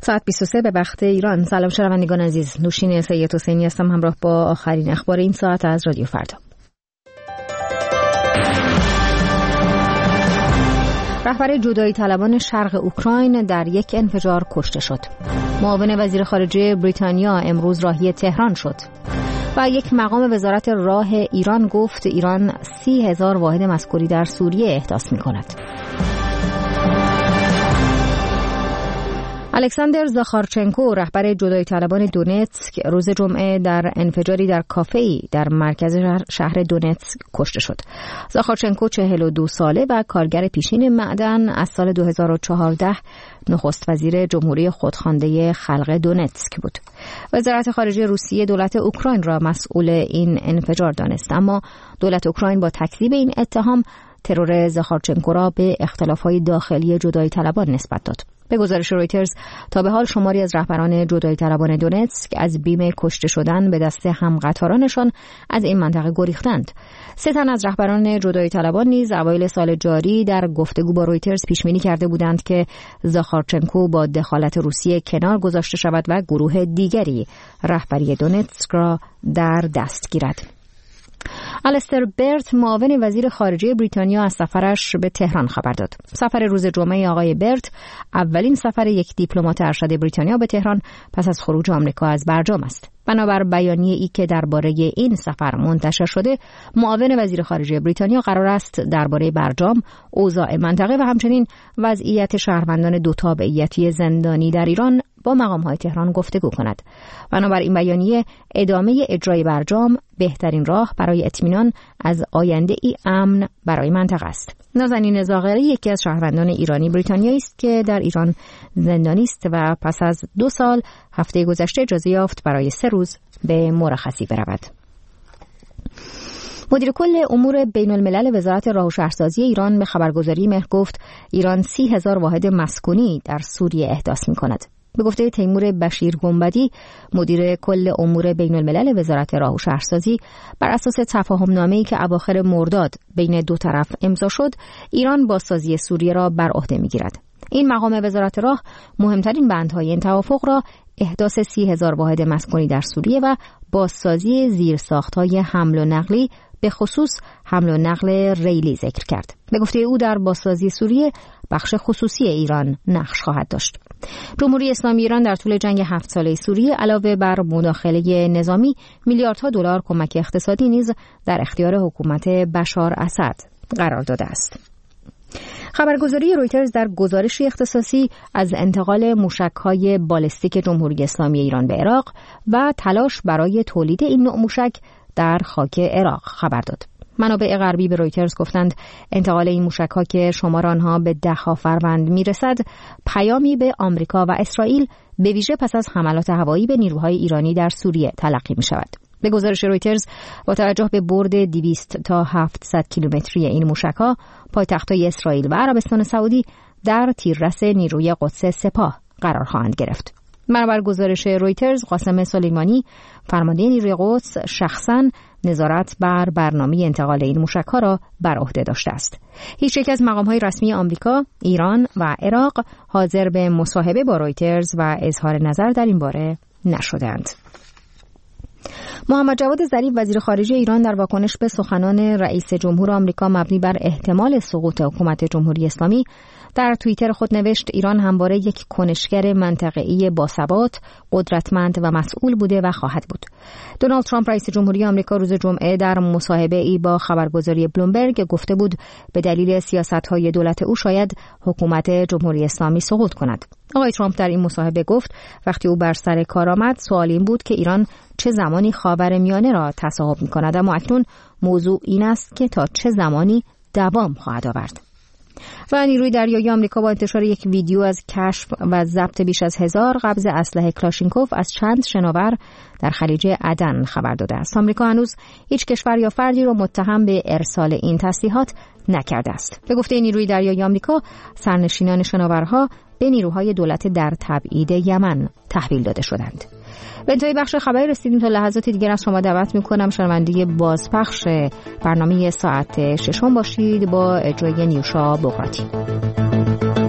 ساعت 23 به وقت ایران. سلام شنوندگان عزیز، نوشین سید حسینی هستم همراه با آخرین اخبار این ساعت از رادیو فردا. رهبر جدایی طلبان شرق اوکراین در یک انفجار کشته شد. معاون وزیر خارجه بریتانیا امروز راهی تهران شد. و یک مقام وزارت راه ایران گفت ایران 30,000 واحد مسکونی در سوریه احداث می‌کند. الکساندر زاخارچنکو رهبر جدایی طلبان دونتسک روز جمعه در انفجاری در کافه‌ای در مرکز شهر دونتسک کشته شد. زاخارچنکو 42 ساله و کارگر پیشین معدن از سال 2014 نخست وزیر جمهوری خودخوانده خلق دونتسک بود. وزارت خارجه روسیه دولت اوکراین را مسئول این انفجار دانست، اما دولت اوکراین با تکذیب این اتهام ترور زاخارچنکو را به اختلاف‌های داخلی جدایی طلبان نسبت داد. به گزارش رویترز تا به حال شماری از رهبران جدایی طلبان دونتسک از بیم کشته شدن به دست همقطارانشان از این منطقه گریختند. 3 تن از رهبران جدایی طلبان نیز اوایل سال جاری در گفتگو با رویترز پیش بینی کرده بودند که زاخارچنکو با دخالت روسیه کنار گذاشته شود و گروه دیگری رهبری دونتسک را در دست گیرد. آلستر برت معاون وزیر خارجه بریتانیا از سفرش به تهران خبر داد. سفر روز جمعه آقای برت اولین سفر یک دیپلمات ارشد بریتانیا به تهران پس از خروج آمریکا از برجام است. بنابر بیانیه‌ای که درباره این سفر منتشر شده، معاون وزیر خارجه بریتانیا قرار است درباره برجام، اوضاع منطقه و همچنین وضعیت شهروندان 2 تابعیتی زندانی در ایران با مقام‌های تهران گفتگو کند. بنابر این بیانیه ادامه اجرای برجام بهترین راه برای اطمینان از آینده‌ای امن برای منطقه است. نازنین زاغری یکی از شهروندان ایرانی بریتانیایی است که در ایران زندانی است و پس از 2 سال هفته گذشته اجازه یافت برای 3 روز به مرخصی برود. مدیر کل امور بین الملل وزارت راه و شهرسازی ایران به خبرگزاری مهر گفت ایران 30,000 واحد مسکونی در سوریه احداث می‌کند. به گفته تیمور بشیر گنبدی مدیر کل امور بین الملل وزارت راه و شهرسازی، بر اساس تفاهم‌نامه‌ای که اواخر مرداد بین 2 طرف امضا شد، ایران بازسازی سوریه را بر عهده می‌گیرد. این مقام وزارت راه مهمترین بندهای این توافق را احداث 30,000 واحد مسکونی در سوریه و بازسازی زیرساخت‌های حمل و نقلی به خصوص حمل و نقل ریلی ذکر کرد. به گفته او در بازسازی سوریه بخش خصوصی ایران نقش خواهد داشت. جمهوری اسلامی ایران در طول جنگ 7 ساله سوریه علاوه بر مداخله نظامی میلیاردها دلار کمک اقتصادی نیز در اختیار حکومت بشار اسد قرار داده است. خبرگزاری رویترز در گزارشی اختصاصی از انتقال موشک‌های بالستیک جمهوری اسلامی ایران به عراق و تلاش برای تولید این نوع موشک در خاک عراق خبر داد. منابع غربی به رویترز گفتند انتقال این موشک‌ها که شمار آنها به 10 فروند میرسد پیامی به آمریکا و اسرائیل به ویژه پس از حملات هوایی به نیروهای ایرانی در سوریه تلقی می‌شود. به گزارش رویترز با توجه به برد 200 تا 700 کیلومتری این موشک‌ها، پایتخت‌های اسرائیل و عربستان سعودی در تیررس نیروی قدس سپاه قرار خواهند گرفت. بنابر گزارش رویترز، قاسم سلیمانی فرمانده نیروی قدس شخصاً نظارت بر برنامه انتقال این موشک‌ها را بر عهده داشته است. هیچ یک از مقام‌های رسمی آمریکا، ایران و عراق حاضر به مصاحبه با رویترز و اظهار نظر در این باره نشدند. محمد جواد ظریف وزیر خارجه ایران در واکنش به سخنان رئیس جمهور آمریکا مبنی بر احتمال سقوط حکومت جمهوری اسلامی در توییتر خود نوشت ایران همواره یک کنشگر منطقه‌ای باثبات، قدرتمند و مسئول بوده و خواهد بود. دونالد ترامپ رئیس جمهوری آمریکا روز جمعه در مصاحبه‌ای با خبرگزاری بلومبرگ گفته بود به دلیل سیاست‌های دولت او شاید حکومت جمهوری اسلامی سقوط کند. آقای ترامپ در این مصاحبه گفت وقتی او بر سر کار آمد سوال این بود که ایران چه زمانی خاورمیانه را تصاحب می‌کند، اما اکنون موضوع این است که تا چه زمانی دوام خواهد آورد. و نیروی دریایی آمریکا با انتشار یک ویدیو از کشف و ضبط بیش از 1000 قبض اسلحه کلاشینکوف از چند شناور در خلیج عدن خبر داده است. آمریکا هنوز هیچ کشور یا فردی را متهم به ارسال این تسلیحات نکرده است. به گفته نیروی دریایی آمریکا، سرنشینان شناورها به نیروهای دولت در تبعید یمن تحویل داده شدند. به انتهای بخش خبری رسیدیم. تا لحظات دیگر از شما دعوت می‌کنم شنونده بازپخش برنامه ساعت 6 باشید با اجرای نیوشا بقراتی.